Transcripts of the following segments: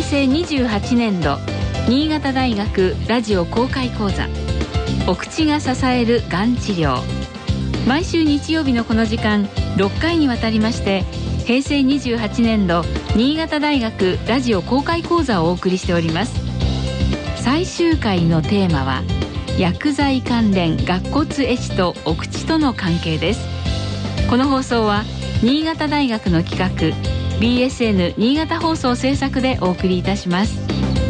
成28年度新潟大学ラジオ公開講座、お口が支えるがん治療。毎週日曜日のこの時間、6回にわたりまして平成28年度新潟大学ラジオ公開講座をお送りしております。最終回のテーマは薬剤関連顎骨壊死とお口との関係です。この放送は新潟大学の企画 BSN 新潟放送制作でお送りいたします。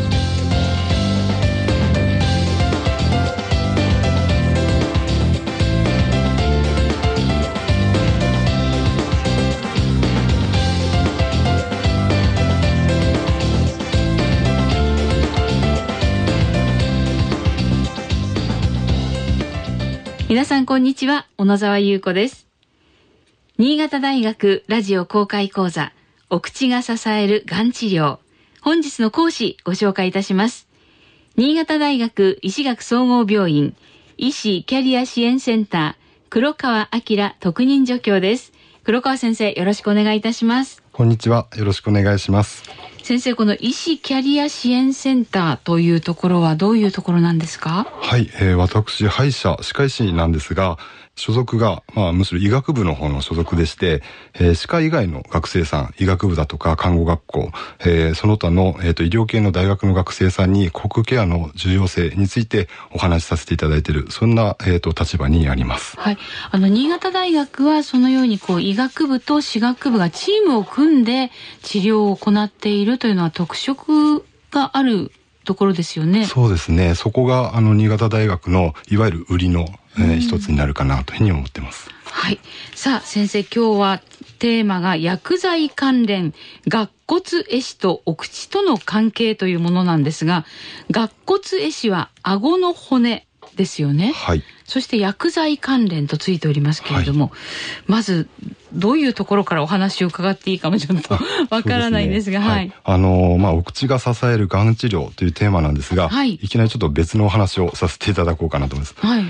皆さんこんにちは、小野沢優子です。新潟大学ラジオ公開講座、お口が支えるがん治療。本日の講師ご紹介いたします。新潟大学医師学総合病院医師キャリア支援センター黒川明特任助教です。黒川先生、よろしくお願いいたします。 こんにちは、よろしくお願いします。 先生、この医師キャリア支援センターというところはどういうところなんですか？ はい、私歯医者歯科医師なんですが、所属が、むしろ医学部の方の所属でして、歯科以外の学生さん、医学部だとか看護学校、その他の、医療系の大学の学生さんに口腔ケアの重要性についてお話しさせていただいている、そんな、立場にあります。 はい、新潟大学はそのように医学部と歯学部がチームを組んで治療を行っているというのは特色があるところですよね。 そうですね。そこが新潟大学のいわゆる売りの一つになるかなというふうに思ってます。 はい。さあ先生、今日はテーマが薬剤関連顎骨壊死とお口との関係というものなんですが、顎骨壊死は顎の骨ですよね。 はい。 そして薬剤関連とついておりますけれども、はい、まずどういうところからお話を伺っていいかもちょっとわからないんですが、はい。 お口が支えるがん治療というテーマなんですが、はい、いきなりちょっと別のお話をさせていただこうかなと思います。はい。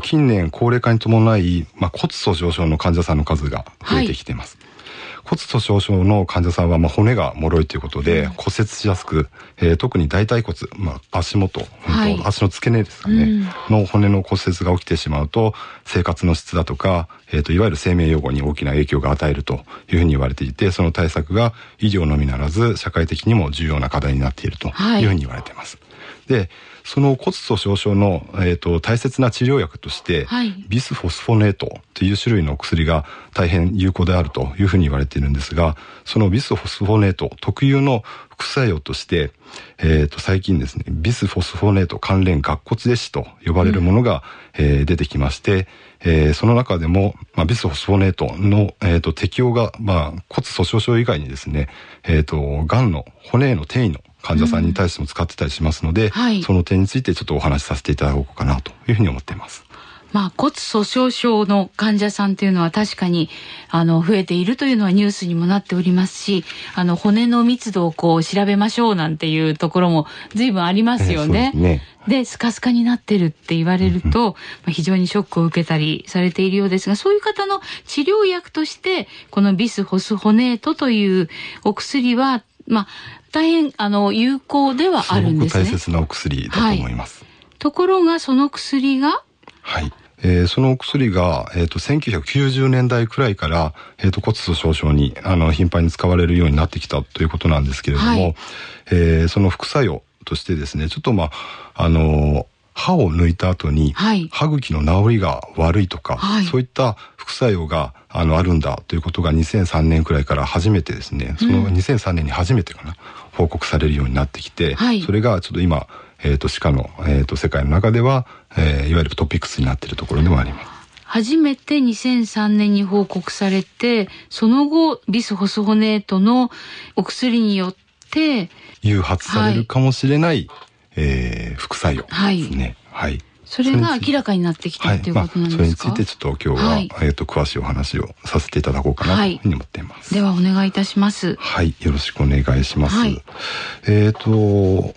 近年高齢化に伴い、骨粗鬆症の患者さんの数が増えてきています。はい。骨粗鬆症の患者さんは骨が脆いということで骨折しやすく、特に大腿骨、足元、はい、足の付け根ですかね、の骨の骨折が起きてしまうと生活の質だとか、いわゆる生命予後に大きな影響が与えるというふうに言われていて、その対策が医療のみならず社会的にも重要な課題になっているというふうに言われています。はい、でその骨粗鬆症の、大切な治療薬として、はい、ビスフォスフォネートという種類の薬が大変有効であるというふうに言われているんですが、そのビスフォスフォネート特有の副作用として、最近ですね、ビスフォスフォネート関連顎骨壊死と呼ばれるものが、出てきまして、その中でも、ビスフォスフォネートの、適用が、骨粗鬆症以外にですね、がんの骨への転移の患者さんに対しても使ってたりしますので、はい、その点についてちょっとお話しさせていただこうかなというふうに思っています。 骨粗鬆症の患者さんというのは確かに増えているというのはニュースにもなっておりますし、骨の密度を調べましょうなんていうところも随分ありますよね。そうですね。でスカスカになってるって言われると、非常にショックを受けたりされているようですが、そういう方の治療薬としてこのビスフォスフォネートというお薬は大変有効ではあるんですね。 すごく大切なお薬だと思います。 はい、ところがその薬が、 はい。そのお薬が、1990年代くらいから、骨粗鬆症に頻繁に使われるようになってきたということなんですけれども、はい、その副作用としてですね、ちょっと歯を抜いた後に、はい、歯茎の治りが悪いとか、はい、そういった副作用があるんだということが2003年くらいから初めてですね、その2003年に初めて報告されるようになってきて、はい、それがちょっと今歯科の、世界の中では、いわゆるトピックスになっているところでもあります。 初めて2003年に報告されて、その後ビスフォスフォネートのお薬によって誘発されるかもしれない、副作用ですね。はい。 それが明らかになってきたということなんですか？ それについてちょっと今日は、はい、詳しいお話をさせていただこうかなというふうに思っています。 ではお願いいたします。 はい、よろしくお願いします。はい、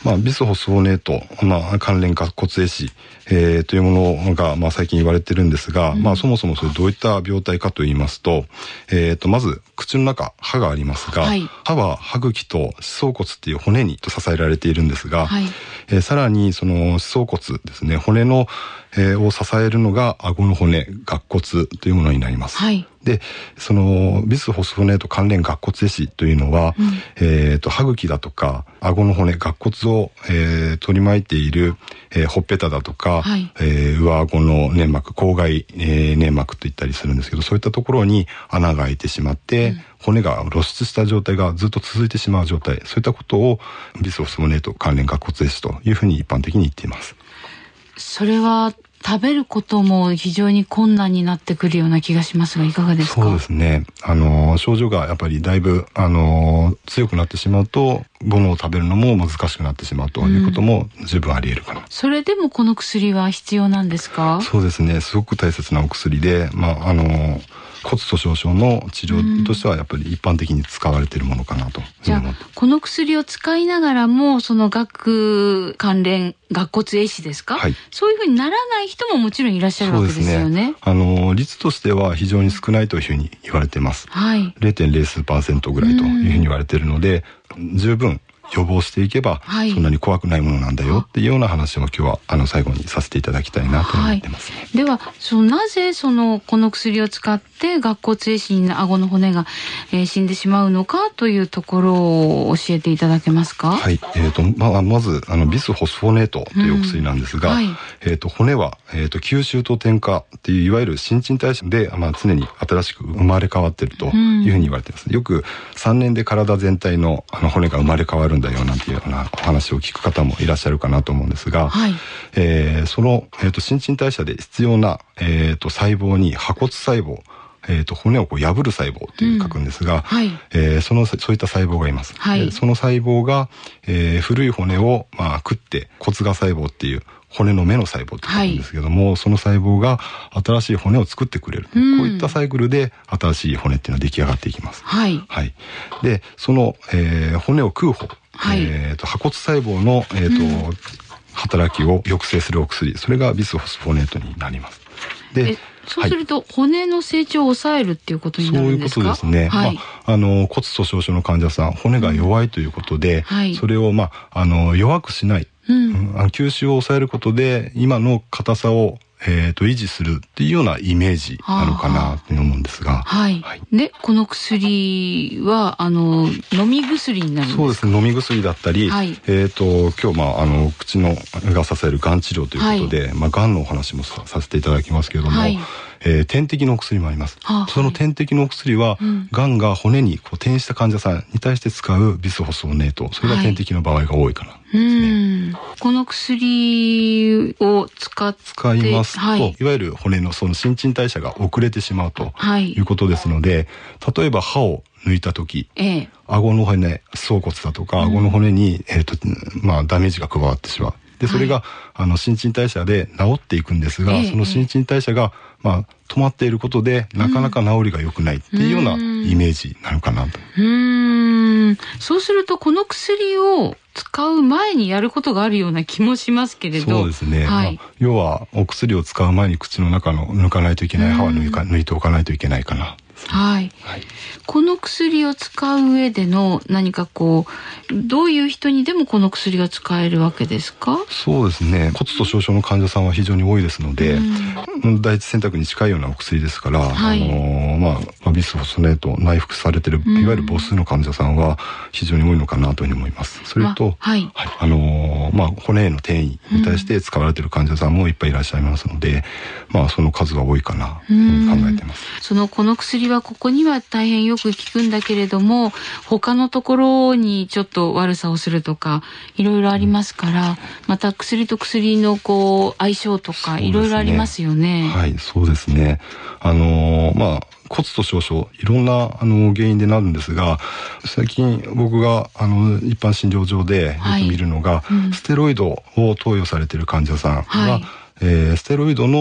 ビスホスフォネート、関連顎骨壊死、というものが、最近言われてるんですが、そもそもそれどういった病態かと言いますと、まず口の中、歯がありますが、歯は歯茎と歯槽骨っていう骨に支えられているんですが、さらにその歯槽骨ですね、骨の、を支えるのが顎の骨、顎骨というものになります。で、そのビスホスフォネート関連顎骨壊死というのは、歯茎だとか顎の骨、顎骨を、取り巻いている、ほっぺただとか、上顎の粘膜、口外、粘膜といったりするんですけど、そういったところに穴が開いてしまって、骨が露出した状態がずっと続いてしまう状態、そういったことをビスホスフォネート関連顎骨壊死というふうに一般的に言っています。 それは食べることも非常に困難になってくるような気がしますが、いかがですか？ そうですね。症状がやっぱりだいぶ、強くなってしまうと、物を食べるのも難しくなってしまうということも十分あり得るかな。 それでもこの薬は必要なんですか？ そうですね。すごく大切なお薬で、骨粗しょう症の治療としてはやっぱり一般的に使われているものかなと。 じゃあこの薬を使いながらもその顎関連顎骨壊死ですか、そういうふうにならない人ももちろんいらっしゃるわけですよね。 率としては非常に少ないというふうに言われています。0.0 数%ぐらいというふうに言われているので、十分予防していけば、そんなに怖くないものなんだよっていうような話を今日は最後にさせていただきたいなと思ってますね。 ではなぜこの薬を使って顎骨壊死に顎の骨が、死んでしまうのかというところを教えていただけますか？ まずビスホスフォネートというお薬なんですが、骨は、吸収と転化っていういわゆる新陳代謝で、常に新しく生まれ変わっているというふうに言われています。よく3年で体全体の骨が生まれ変わるんだよなんていうようなお話を聞く方もいらっしゃるかなと思うんですが、その、新陳代謝で必要な、細胞に破骨細胞、骨を破る細胞という書くんですが、そういった細胞がいます。その細胞が、古い骨を、食って骨芽細胞っていう骨の目の細胞って書くんですけども、その細胞が新しい骨を作ってくれる。こういったサイクルで新しい骨っていうのは出来上がっていきます。で、その、骨を食う方、破骨細胞の、働きを抑制するお薬、それがビスホスフォネートになります。で、 そうすると、骨の成長を抑えるっていうことになるんですか？ そういうことですね。骨粗しょう症の患者さん、骨が弱いということで、それを弱くしない、吸収を抑えることで今の硬さを維持するっていうようなイメージなのかなと思うんですが、 でこの薬は飲み薬になるんですか？ そうですね、飲み薬だったり、今日口のが支えるがん治療ということで、がんのお話もさせていただきますけれども、点滴のお薬もあります。その点滴のお薬は、がんが骨に転移した患者さんに対して使うビスホスフォネート、それが点滴の場合が多いかなですね。 この薬を使いますと、いわゆる骨のその新陳代謝が遅れてしまうということですので、例えば歯を抜いた時、顎の骨、歯槽骨だとか顎の骨に、ダメージが加わってしまう。で、それが、新陳代謝で治っていくんですが、その新陳代謝が、止まっていることで、なかなか治りが良くないっていうようなイメージなのかなと。 そうすると、この薬を使う前にやることがあるような気もしますけれど。 そうですね。要は、お薬を使う前に口の中の抜かないといけない歯は抜いておかないといけないかな。 この薬を使う上での何かどういう人にでもこの薬が使えるわけですか？ そうですね、骨粗しょう症の患者さんは非常に多いですので、第一選択に近いようなお薬ですから、ビスホスフォネート内服されているいわゆる母数の患者さんは非常に多いのかなというふうに思います。それと、骨への転移に対して使われている患者さんもいっぱいいらっしゃいますので、その数は多いかなと考えています。 この薬はここには大変よく効くんだけれども、他のところにちょっと悪さをするとかいろいろありますから、また薬と薬の相性とかいろいろありますよね。 そうですね。骨粗しょう症、いろんな原因でなるんですが、最近僕が一般診療所でよく見るのが、ステロイドを投与されている患者さんは、ステロイドの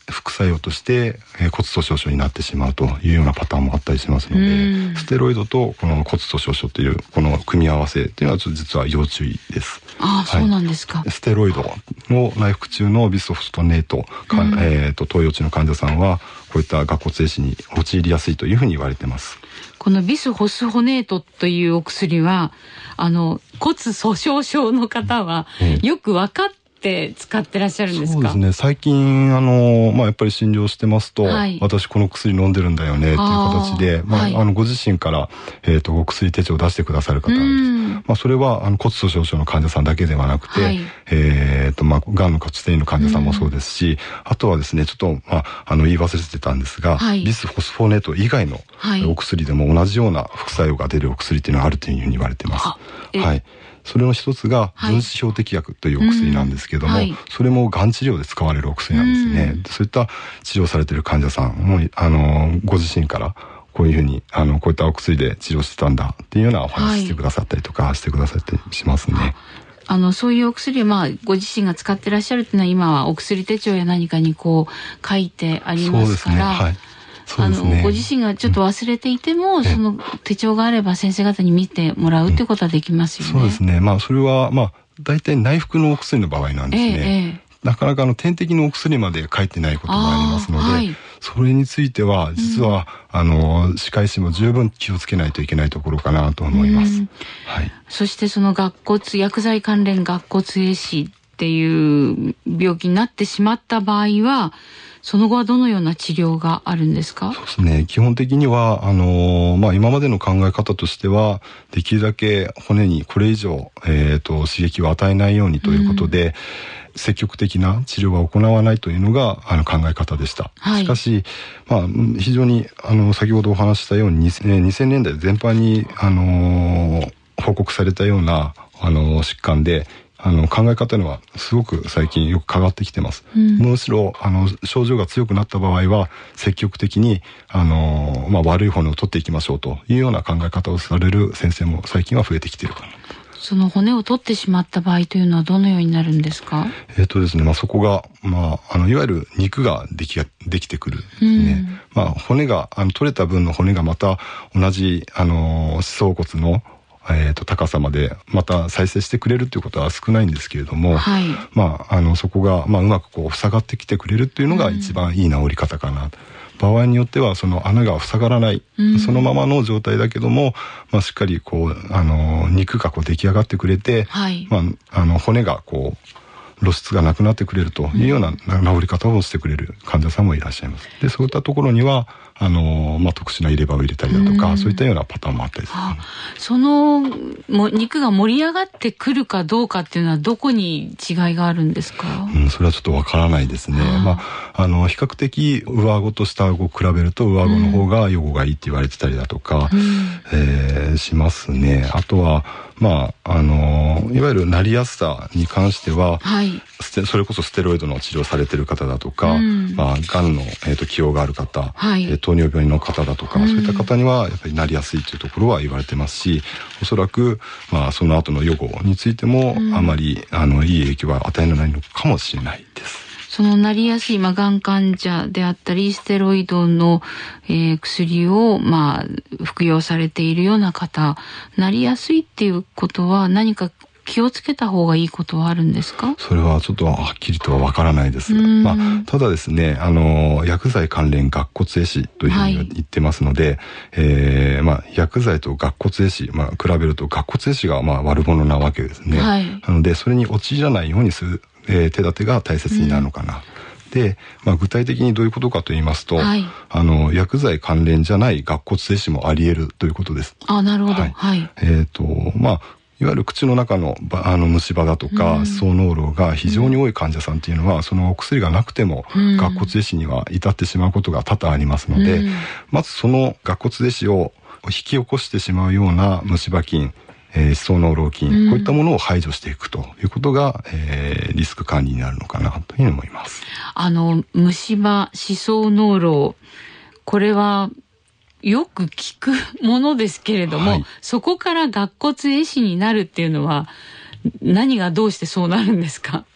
副作用として、骨粗しょう症になってしまうというようなパターンもあったりしますので、ステロイドとこの骨粗しょう症というこの組み合わせというのは実は要注意です。 そうなんですか。 ステロイドの内服中のビスフォスフォネート、投与中の患者さんはこういった顎骨壊死に陥りやすいというふうに言われています。 このビスホスフォネートというお薬は骨粗しょう症の方はよく分かって使ってらっしゃるんですか？ そうですね。最近やっぱり診療してますと、私この薬飲んでるんだよねっていう形で、ご自身からお薬手帳を出してくださる方なんです。それは骨粗しょう症の患者さんだけではなくて、がんの活転移の患者さんもそうですし、あとはですね、ちょっと言い忘れてたんですが、ビスホスフォネート以外のお薬でも同じような副作用が出るお薬っていうのがあるというふうに言われています。それの一つが分子標的薬というお薬なんですけども、それもがん治療で使われるお薬なんですね。そういった治療されている患者さんもご自身からこういうふうにこういったお薬で治療してたんだっていうようなお話してくださったりとかしてくださったりしますね。 そういうお薬ご自身が使ってらっしゃるっていうのは今はお薬手帳や何かに書いてありますから。ご自身がちょっと忘れていても、その手帳があれば先生方に見てもらうっていうことはできますよね。 そうですね。それは大体内服のお薬の場合なんですね。なかなか点滴のお薬まで書いてないことがありますので、それについては実は歯科医師も十分気をつけないといけないところかなと思います。 そしてその薬剤関連顎骨壊死っていう病気になってしまった場合は、その後はどのような治療があるんですか？ そうですね。基本的には今までの考え方としては、できるだけ骨にこれ以上刺激を与えないようにということで、積極的な治療は行わないというのが考え方でした。しかし非常に先ほどお話ししたように2000年代全般に報告されたような疾患で考え方のはすごく最近よく変わってきてます。むしろ症状が強くなった場合は積極的に悪い骨を取っていきましょうというような考え方をされる先生も最近は増えてきているかな。 その骨を取ってしまった場合というのはどのようになるんですか？ ですね、そこがいわゆる肉ができてくるね。骨が取れた分の骨がまた同じ歯槽骨の高さまでまた再生してくれるということは少ないんですけれども、そこがうまく塞がってきてくれるっていうのが一番いい治り方かな。場合によってはその穴が塞がらない、そのままの状態だけども、しっかり肉が出来上がってくれて、骨が露出がなくなってくれるというような治り方をしてくれる患者さんもいらっしゃいます。で、そういったところには特殊な入れ歯を入れたりだとか、そういったようなパターンもあったりする。 その肉が盛り上がってくるかどうかっていうのはどこに違いがあるんですか？それはちょっとわからないですね。比較的上顎と下顎を比べると上顎の方が予後がいいって言われてたりだとか、しますね。あとはいわゆるなりやすさに関しては、それこそステロイドの治療されてる方だとか、がんの既往がある方、糖尿病の方だとか、そういった方にはやっぱりなりやすいというところは言われてますし、おそらくその後の予後についてもあまりいい影響は与えないのかもしれないです。 そのなりやすいがん患者であったりステロイドの、薬を服用されているような方、なりやすいっていうことは何か気をつけた方がいいことはあるんですか？それはちょっとはっきりとはわからないです。ただですね、薬剤関連顎骨壊死というふうに言ってますので、薬剤と顎骨壊死、比べると顎骨壊死が悪者なわけですね。なのでそれに陥らないようにする手立てが大切になるのかな。で、具体的にどういうことかと言いますと、薬剤関連じゃない顎骨壊死もあり得るということです。なるほど。 いわゆる口の中の虫歯だとか歯槽膿漏が非常に多い患者さんっていうのは、そのお薬がなくても顎骨壊死には至ってしまうことが多々ありますので、まずその顎骨壊死を引き起こしてしまうような虫歯菌、歯槽膿漏菌、こういったものを排除していくということが、リスク管理になるのかなというふうに思います。 虫歯、歯槽膿漏、これはよく聞くものですけれども、そこから顎骨壊死になるっていうのは何がどうしてそうなるんですか？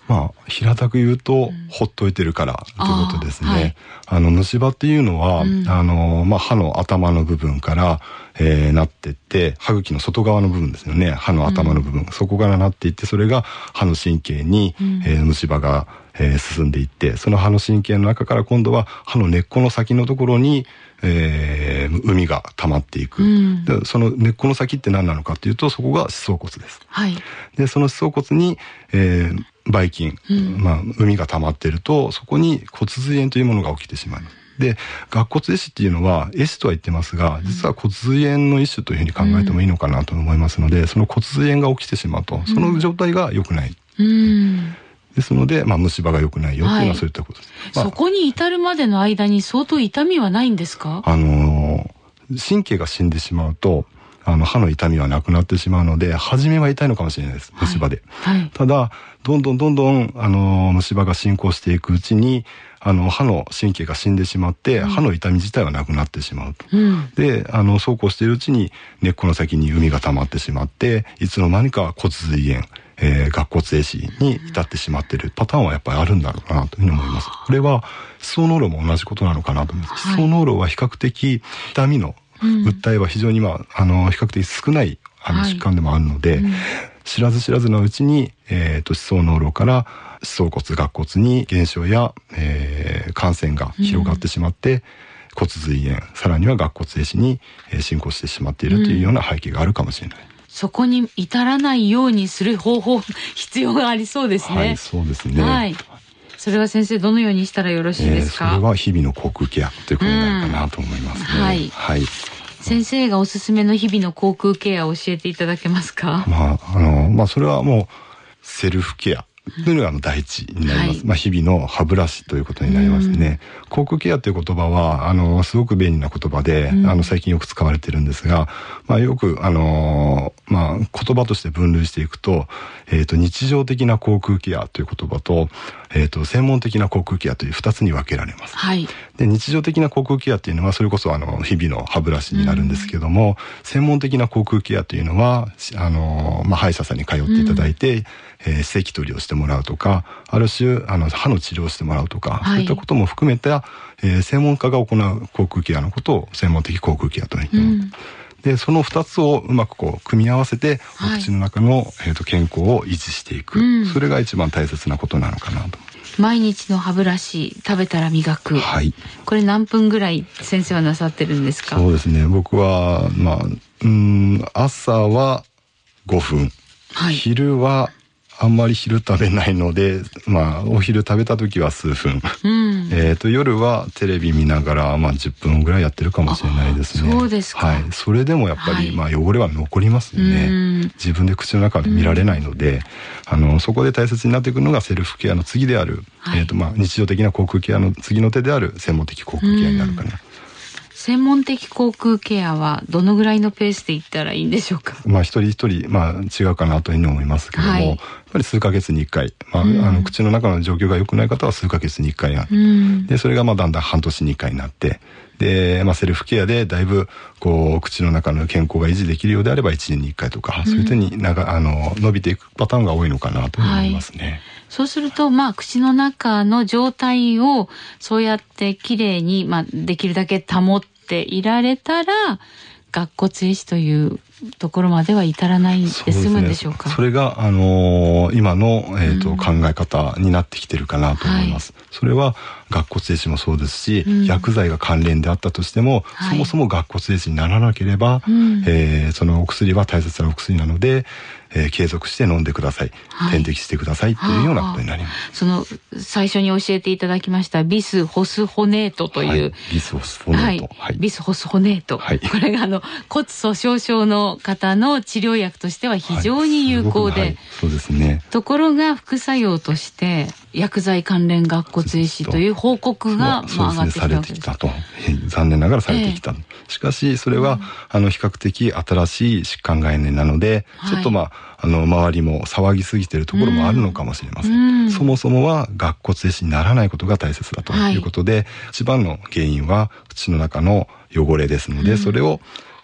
平たく言うと、ほっといてるからということですね。虫歯っていうのは、歯の頭の部分からなっていって、歯茎の外側の部分ですよね。歯の頭の部分、そこからなっていって、それが歯の神経に、虫歯が、進んでいって、その歯の神経の中から今度は歯の根っこの先のところに、膿が溜まっていく、でその根っこの先って何なのかというと、そこが歯槽骨です。でその歯槽骨に、ばい菌、膿が溜まっていると、そこに骨髄炎というものが起きてしまう。で顎骨壊死っていうのは壊死とは言ってますが、実は骨髄炎の一種というふうに考えてもいいのかなと思いますので、その骨髄炎が起きてしまうと、その状態が良くない。ですので、虫歯が良くないよっていうのはそういったことです。 そこに至るまでの間に相当痛みはないんですか？ 神経が死んでしまうと、歯の痛みはなくなってしまうので、初めは痛いのかもしれないです、虫歯で。ただ、どんどん虫歯が進行していくうちに、歯の神経が死んでしまって、歯の痛み自体はなくなってしまうと。で、そうこうしているうちに、根っこの先に膿が溜まってしまって、いつの間にか骨髄炎、顎骨壊死に至ってしまっているパターンはやっぱりあるんだろうなというふうに思います。これは歯槽膿漏も同じことなのかなと思います。歯槽膿漏は比較的痛みの訴えは非常に比較的少ない疾患でもあるので、知らず知らずのうちに、歯槽膿漏から歯槽骨顎骨に減少や、感染が広がってしまって、骨髄炎、さらには顎骨壊死に進行してしまっているというような背景があるかもしれない。 そこに至らないようにする方法、必要がありそうですね。 そうですね。 それは先生、どのようにしたらよろしいですか？ それは日々の口腔ケアということになるかなと思いますね。 先生がおすすめの日々の口腔ケアを教えていただけますか？ それはもうセルフケアというのが第一になります。日々の歯ブラシということになりますね。口腔ケアという言葉はすごく便利な言葉で、最近よく使われているんですが、よく言葉として分類していくと、日常的な口腔ケアという言葉と、専門的な口腔ケアという2つに分けられます。で、日常的な口腔ケアというのはそれこそ日々の歯ブラシになるんですけども、専門的な口腔ケアというのは歯医者さんに通っていただいて、歯石取りをしてもらうとか、ある種歯の治療をしてもらうとか、そういったことも含めた、専門家が行う口腔ケアのことを専門的口腔ケアと言います。でその2つをうまく組み合わせて、お口の中の、健康を維持していく、それが一番大切なことなのかなと。 毎日の歯ブラシ、食べたら磨く、これ何分ぐらい先生はなさってるんですか？ そうですね、僕は朝は5分、昼はあんまり昼食べないので、お昼食べた時は数分、夜はテレビ見ながら10分ぐらいやってるかもしれないですね。 そうですか。 それでもやっぱり、汚れは残りますよね。自分で口の中で見られないので、そこで大切になってくるのがセルフケアの次である、日常的な口腔ケアの次の手である専門的口腔ケアになるかな。 専門的口腔ケアはどのぐらいのペースでいったらいいんでしょうか？ 一人一人違うかなというふうに思いますけども、やっぱり数ヶ月に1回、口の中の状況が良くない方は数ヶ月に1回やる、でそれがだんだん半年に1回になって、で、セルフケアでだいぶ口の中の健康が維持できるようであれば1年に1回とか、そういうふうに伸びていくパターンが多いのかなと思いますね。 そうすると口の中の状態をそうやってきれいにできるだけ保っていられたら、顎骨壊死というところまでは至らないで済むんでしょうか？ それが今の、考え方になってきてるかなと思います。それは顎骨壊死もそうですし、薬剤が関連であったとしても、そもそも顎骨壊死にならなければ、そのお薬は大切なお薬なので、継続して飲んでください、点滴してくださいというようなことになります。 その最初に教えていただきましたビスホスホネートという、 ビスホスホネート、 ビスホスホネート、これが骨粗しょう症の方の治療薬としては非常に有効で、 そうですね。 ところが副作用として薬剤関連顎骨壊死という報告が上がってきたわけです。 残念ながらされてきた。しかしそれは比較的新しい疾患概念なので、ちょっと周りも騒ぎすぎているところもあるのかもしれません。そもそもは顎骨壊死にならないことが大切だということで、一番の原因は口の中の汚れですので、それを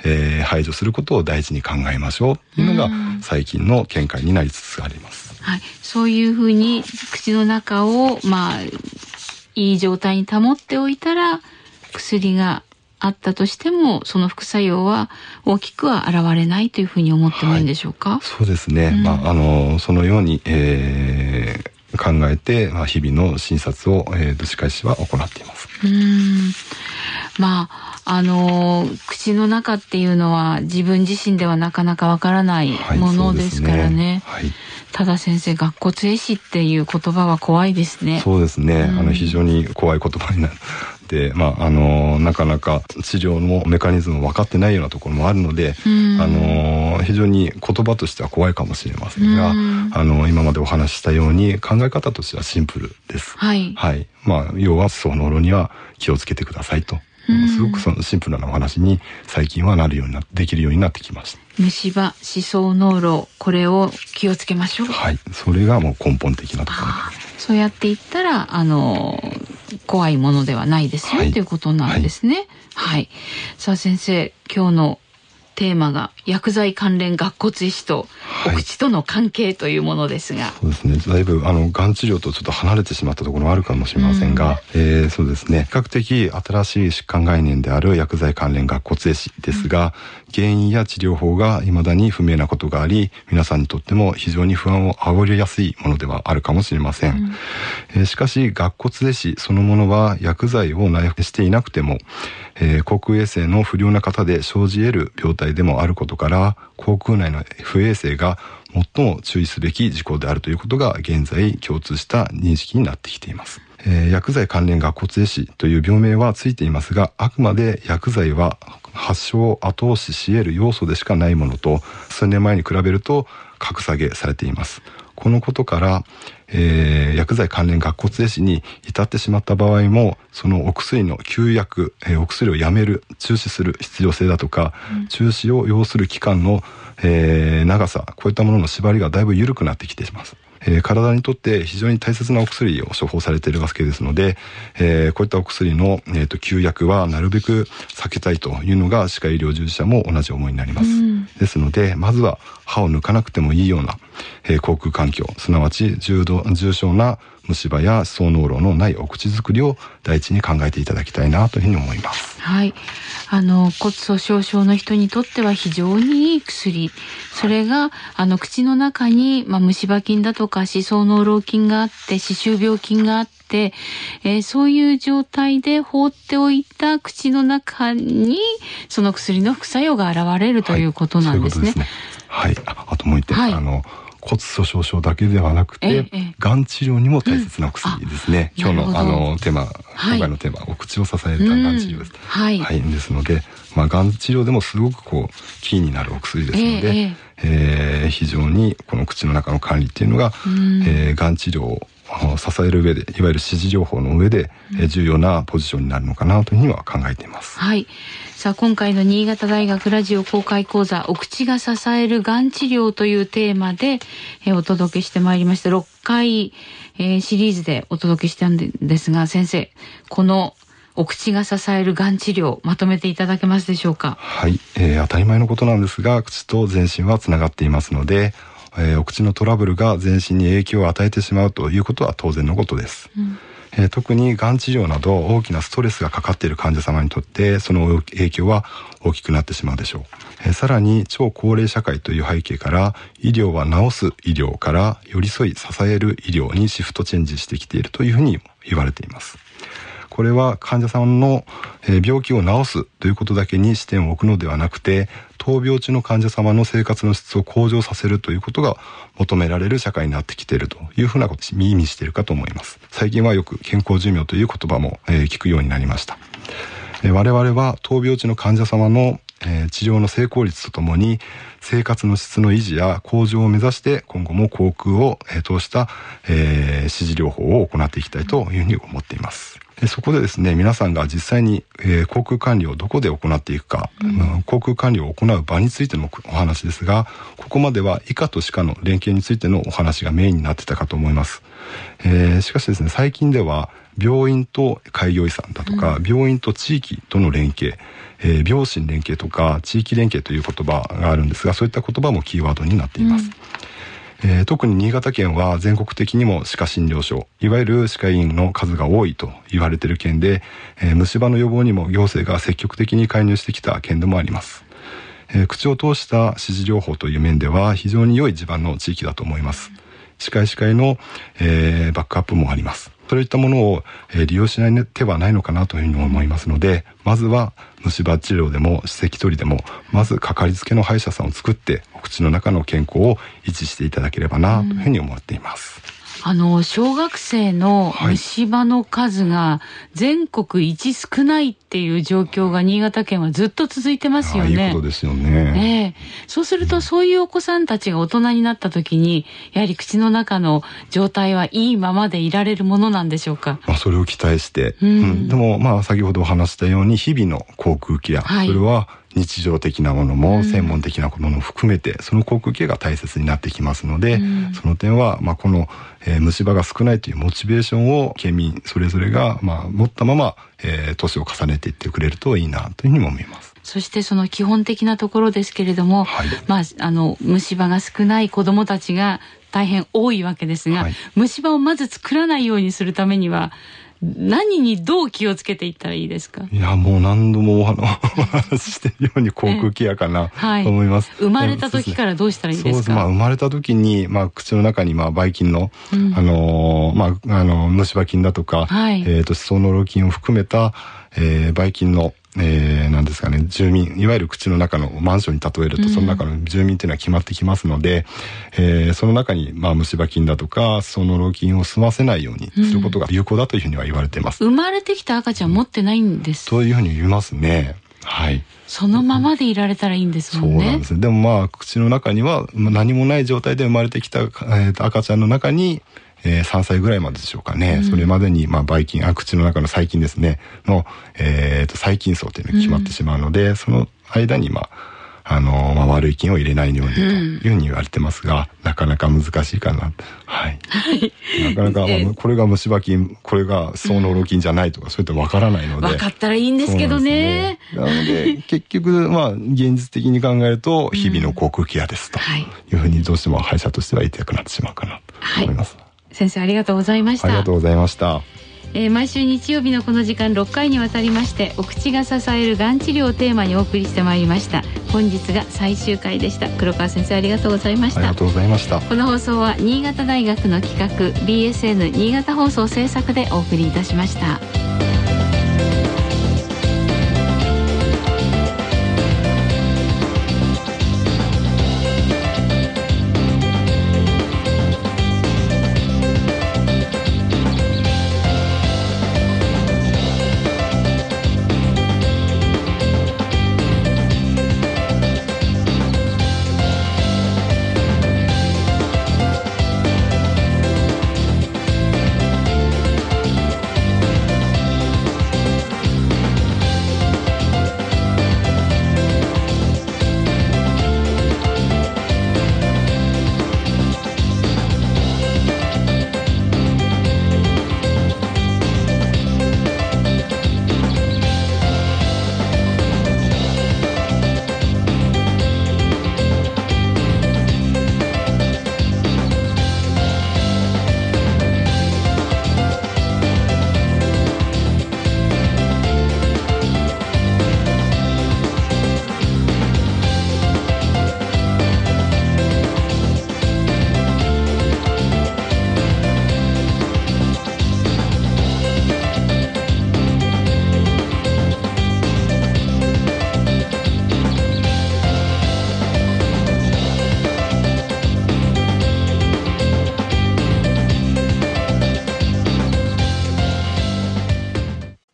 排除することを第一に考えましょうというのが最近の見解になりつつあります。 はい、そういうふうに口の中をいい状態に保っておいたら、薬があったとしてもその副作用は大きくは現れないというふうに思ってもいいんでしょうか？ そうですね、そのように、考えて、日々の診察を、歯科医師は行っています。 口の中っていうのは自分自身ではなかなかわからないものですからね。ただ先生、顎骨壊死っていう言葉は怖いですね。 そうですね、非常に怖い言葉になるで、なかなか治療のメカニズム分かってないようなところもあるので、非常に言葉としては怖いかもしれませんが、今までお話ししたように考え方としてはシンプルです。要は歯槽膿漏には気をつけてくださいと、すごくそのシンプルなお話に最近はできるようになってきました。 虫歯、歯槽膿漏、これを気をつけましょう。 それがもう根本的なところです。 そうやっていったら怖いものではないですよ、ということなんですね。さあ先生、今日のテーマが薬剤関連顎骨壊死とお口との関係というものですが、 そうですね、だいぶがん治療とちょっと離れてしまったところもあるかもしれませんが、そうですね、比較的新しい疾患概念である薬剤関連顎骨壊死ですが、原因や治療法が未だに不明なことがあり、皆さんにとっても非常に不安を煽りやすいものではあるかもしれません。しかし顎骨壊死そのものは薬剤を内服していなくても、口腔衛生の不良な方で生じ得る病態でもあることから、口腔内の不衛生が最も注意すべき事項であるということが現在共通した認識になってきています。薬剤関連顎骨壊死という病名はついていますが、あくまで薬剤は発症を後押しし得る要素でしかないものと、数年前に比べると格下げされています。このことから、薬剤関連顎骨壊死に至ってしまった場合も、そのお薬の休薬、お薬をやめる、中止する必要性だとか、中止を要する期間の、長さ、こういったものの縛りがだいぶ緩くなってきています。体にとって非常に大切なお薬を処方されているわけですので、こういったお薬の、休薬はなるべく避けたいというのが歯科医療従事者も同じ思いになります。ですので、まずは歯を抜かなくてもいいような、口腔環境、すなわち重症な虫歯や歯槽膿漏のないお口作りを第一に考えていただきたいなというふうに思います。 骨粗しょう症の人にとっては非常にいい薬、それが口の中に、虫歯菌だとか歯槽膿漏菌があって歯周病菌があって、そういう状態で放っておいた口の中にその薬の副作用が現れるということなんですね。 あともう一点、骨粗しょう症だけではなくて、がん治療にも大切なお薬ですね。今日のテーマ、今回のテーマ、お口を支えるがん治療です。ですので、がん治療でもすごくキーになるお薬ですので、非常にこの口の中の管理っていうのが、がん治療を支える上で、いわゆる支持療法の上で、重要なポジションになるのかなというふうには考えています。 さあ、今回の新潟大学ラジオ公開講座、お口が支えるがん治療というテーマで、お届けしてまいりました。6回、シリーズでお届けしたんですが、先生、このお口が支えるがん治療、まとめていただけますでしょうか？ 当たり前のことなんですが、口と全身はつながっていますので、お口のトラブルが全身に影響を与えてしまうということは当然のことです。特にがん治療など大きなストレスがかかっている患者様にとってその影響は大きくなってしまうでしょう。さらに超高齢社会という背景から医療は治す医療から寄り添い支える医療にシフトチェンジしてきているというふうに言われています。これは患者さんの病気を治すということだけに視点を置くのではなくて、闘病中の患者様の生活の質を向上させるということが求められる社会になってきているというふうなことを意味しているかと思います。最近はよく健康寿命という言葉も聞くようになりました。我々は闘病中の患者様の治療の成功率とともに生活の質の維持や向上を目指して今後も口腔を通した支持療法を行っていきたいというふうに思っています。そこでですね、皆さんが実際に口腔管理をどこで行っていくか、口腔管理を行う場についてのお話ですが、ここまでは医科と歯科の連携についてのお話がメインになってたかと思います。しかしですね、最近では病院と開業医さんだとか、病院と地域との連携、病診連携とか地域連携という言葉があるんですが、そういった言葉もキーワードになっています。特に新潟県は全国的にも歯科診療所、いわゆる歯科医院の数が多いと言われている県で、虫歯の予防にも行政が積極的に介入してきた県でもあります。口を通した指示療法という面では非常に良い地盤の地域だと思います。歯科医師会の、バックアップもあります。そういったものを、利用しない手はないのかなというふうに思いますので、まずは虫歯治療でも歯石取りでもまずかかりつけの歯医者さんを作ってお口の中の健康を維持していただければなというふうに思っています。 小学生の虫歯の数が全国一少ないっていう状況が新潟県はずっと続いてますよね。 いいことですよね。 そうすると、そういうお子さんたちが大人になった時にやはり口の中の状態はいいままでいられるものなんでしょうか。 それを期待して、でも先ほどお話したように日々の口腔ケア、それは日常的なものも専門的なものも含めて、その口腔ケアが大切になってきますので、その点はこの、虫歯が少ないというモチベーションを県民それぞれが持ったまま、年を重ねていってくれるといいなというふうにも思います。 そしてその基本的なところですけれども、虫歯が少ない子どもたちが大変多いわけですが、虫歯をまず作らないようにするためには何にどう気をつけていったらいいですか。 いや、もう何度もお話ししているように口腔ケアかなと思います。 生まれた時からどうしたらいいですか。 そうです。生まれた時に、口の中にばい菌の、虫歯菌だとか、歯槽膿漏菌を含めた、ばい菌のなんですかね、住民、いわゆる口の中のマンションに例えると、その中の住民というのは決まってきますので、その中に虫歯菌だとか歯槽膿漏菌を住ませないようにすることが有効だというふうには言われています。 生まれてきた赤ちゃん持ってないんです。 というふうに言いますね。はい。 そのままでいられたらいいんですもんね。 そうなんです。でも口の中には何もない状態で生まれてきた、赤ちゃんの中に3歳ぐらいまででしょうかね。それまでにばい菌、口の中の細菌ですねの、細菌層というのが決まってしまうので、その間に悪い菌を入れないようにというふうに言われてますが、なかなか難しいかな。はい。なかなかこれが虫歯菌、これが歯槽膿漏菌じゃないとか、そういったわからないので。 分かったらいいんですけどね。 なので結局現実的に考えると日々の口腔ケアですというふうにどうしても歯医者としては言いたくなってしまうかなと思います。 先生、ありがとうございました。 ありがとうございました。 毎週日曜日のこの時間6回にわたりまして、お口が支えるがん治療をテーマにお送りしてまいりました。本日が最終回でした。黒川先生、ありがとうございました。 ありがとうございました。 この放送は新潟大学の企画 BSN 新潟放送制作でお送りいたしました。